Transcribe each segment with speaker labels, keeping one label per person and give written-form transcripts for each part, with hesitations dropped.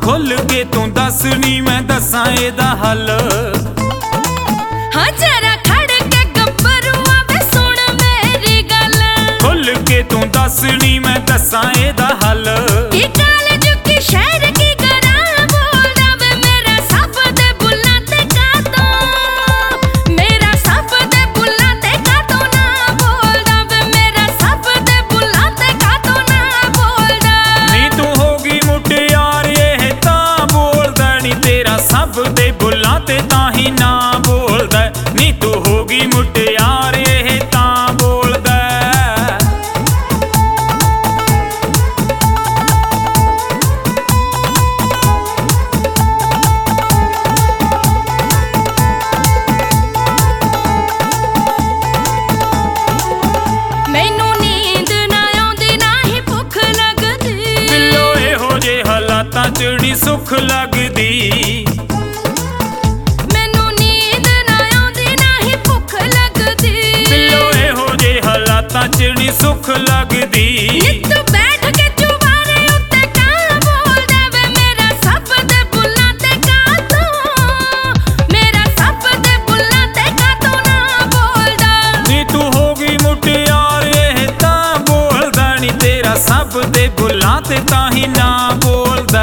Speaker 1: खुल के तू दस नी मैं दसां एदा हल।
Speaker 2: हाँ जरा खड़ के गब्बरुआ वे सुन मेरी गल।
Speaker 1: खुल के तू दस नी मैं दसां एदा हल।
Speaker 2: की कॉलेज की शहर की गरां बोलदा वे मेरा सब दे बुल्लां ते कातों। मेरा सब दे बुल्लां ते कातों ना बोलदा वे मेरा सब दे बुल्लां ते कातों ना बोलदा।
Speaker 1: नी तू होगी मुटियार ये तां बोलदा नी तेरा सब दे बुल्लां ते ताही ना बोलदा। नी तू होगी मुटियार ये तां बोलदा।
Speaker 2: मैनू नींद ना आउंदी ना ही भुख लगदी।
Speaker 1: बिल्लो इहो जे हालातां च नी सुख लगदी।
Speaker 2: मैनू नींद ना आउंदी ना ही भुख लगदी।
Speaker 1: बिल्लो इहो जे हालातां च नी सुख लगदी।
Speaker 2: नित बैठ के चुबारे उत्ते कां बोलदा वे मेरा सब दे बुल्लां ते कातों। मेरा सब दे बुल्लां ते कातों ना बोलदा।
Speaker 1: नी तू होगी मुटियार ये तां बोलदा नी तेरा सब दे बुल्लां ते ताही ना बोलदा।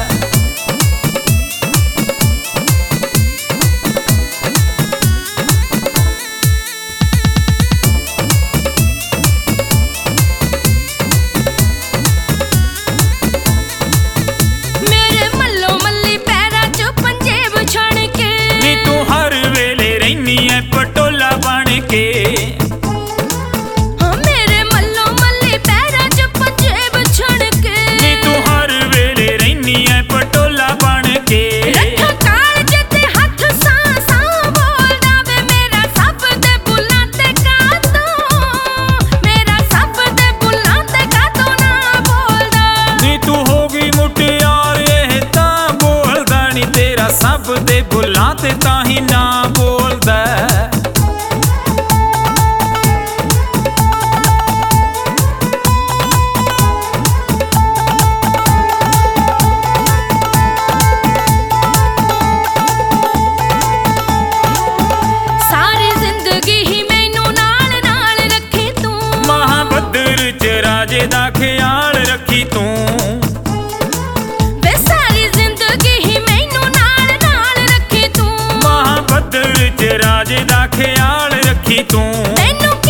Speaker 2: मेरे मल्लो मल्ली पैरां च पंजेब छण के।
Speaker 1: नी तू हर वेले रैनी ऐ पटोला बन के।
Speaker 2: हाँ मेरे मल्लो मल्ली पैरां च पंजेब छण के।
Speaker 1: नी तू हर वेले रैनी ऐ पटोला बन के।
Speaker 2: रखा कालज ते हत्थ सां बोलदा वे मेरा सब दे बुल्लां ते कातों। मेरा सब दे बुल्लां ते कातों ना बोलदा।
Speaker 1: नी तू होगी मुटियार ये तां बोलदा नी तेरा सब दे बुल्लां ते ताही ना बोलदा।
Speaker 2: सारी जिंदगी ही मैनू नाल नाल रखी तू।
Speaker 1: महाबद्र च राजे दा ख्याल रखी तू।
Speaker 2: वे सारी जिंदगी ही मैनू नाल नाल रखी तू।
Speaker 1: महाबद्र च राजे दा ख्याल रखी तू।
Speaker 2: तैनू